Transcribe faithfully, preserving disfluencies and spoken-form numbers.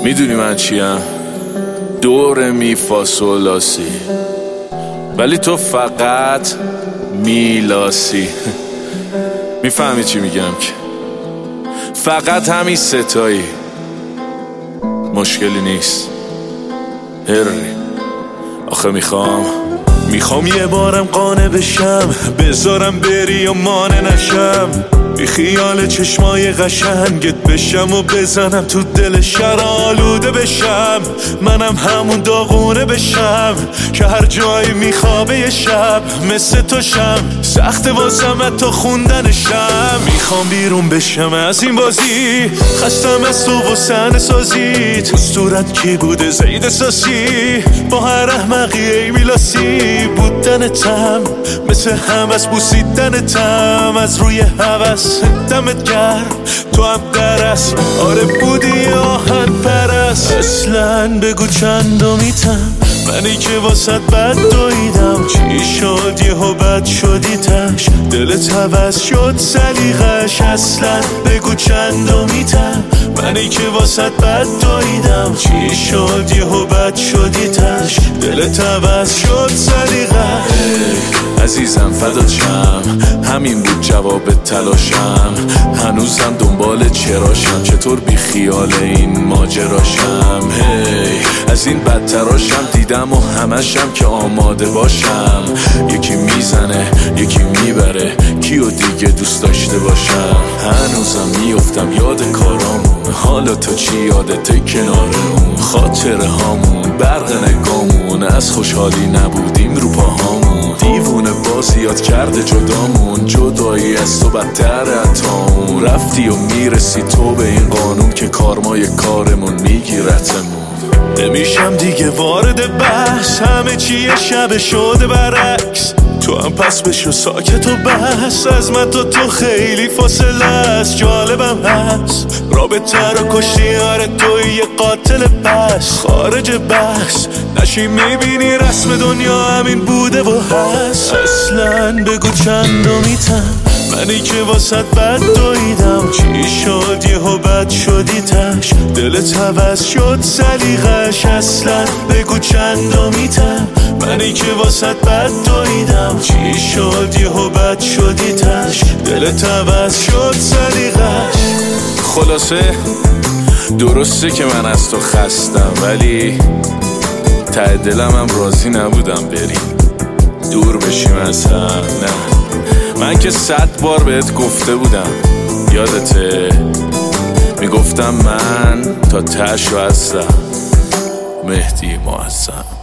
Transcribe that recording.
میدونی من چیم؟ دور می فاصولاسی، ولی تو فقط میلاسی. میفهمی چی میگم که فقط همین ستایی، مشکلی نیست. هری آخه میخوام میخوام یه بارم قانع بشم، بذارم بری و مانع نشم، بی خیال چشمای قشنگت بشم و بزنم تو دل شهر آلوده بشم. منم همون داغونه بشم که هر جایی میخوابه یه شب مثل تو شم. سخت واسم تا خوندنشم، میخوام بیرون بشم از این بازی، خستم از تو و صحنه سازی. تو صورت کی بوده زید اساسی، با هر احمقی ای میلاسی. بودنتم مثل هم از بوسیدنتم، از روی هوس دمت گرم تو هم درست. آره بودی آهن پرست. اصلا بگو چندمیتم منی که واسط بد دویدم. چی شد یهو بد شدی تش، دلت هوس شد سلیقش. اصلا بگو چندمیتم منی که واسط بد دویدم. چی شد یهو بد شدی تش، دلت هوس شد سلیقش. عزیزم فدات شم، همین بود جواب تلاشم. هنوزم دنبال چراشم، چطور بی خیال این ماجراشم. هی از این بدتراشم دیدم و همشم که آماده باشم. یکی میزنه یکی میبره، کیو دیگه دوست داشته باشم. هنوزم میفتم یاد کارامون، حالا تو چی یادته کنارمون. خاطره هامون برق نگامون، از خوشحالی نبودیم رو پاهامون. دیوونه باز یاد کرده جدامون، جدایی از تو بدتر اتامون. رفتی و میرسی تو به این قانون که کارمای کارمون میگیرتمون. نمیشم دیگه وارد بحث، همه چیه شب شده برعکس. تو هم پس بشو ساکت و بس، از من تو تو خیلی فاصله است. جالبم هست رابطه رو کشتی، آره توی یه قاتل پس. خارج بحث نشی میبینی رسم دنیا همین بوده و هست. اصلا بگو چندمیتم منی که واسط بد دویدم. چی شد یهو بد شدی تش، دلت هوس شد سلیقش. اصلا بگو چندمیتم منی که واسط بد دویدم. چی شد یهو بد شدی تش، دلت هوس شد سلیقش. خلاصه درسته که من از تو خستم، ولی ته دلم هم راضی نبودم بریم دور بشیم از هم. نه من که صد بار بهت گفته بودم، یادته؟ میگفتم من تا ته‌شو هستم، مهدی معظم.